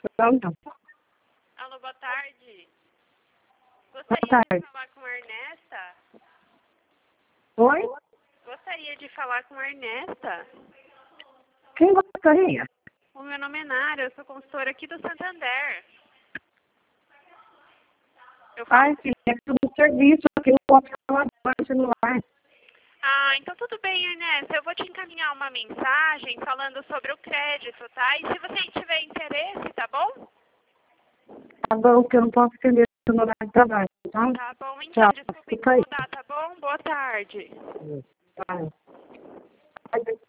Pronto. Alô, boa tarde. Boa Gostaria de tarde. falar com a Ernesta? Oi? Gostaria de falar com a Ernesta. Quem gostaria? O meu nome é Nara, eu sou consultora aqui do Santander. Eu falo... Ai, filha, é tudo serviço aqui, não posso falar no celular. Ah, então tudo bem, Ernesta. Eu vou te encaminhar uma mensagem falando sobre o crédito, tá? E se você tiver interesse, tá bom? Tá bom, que eu não posso atender no horário de trabalho, tá? Tá bom, então. Tchau. Desculpa Fica aí. incomodar, tá bom? Boa tarde. Tá.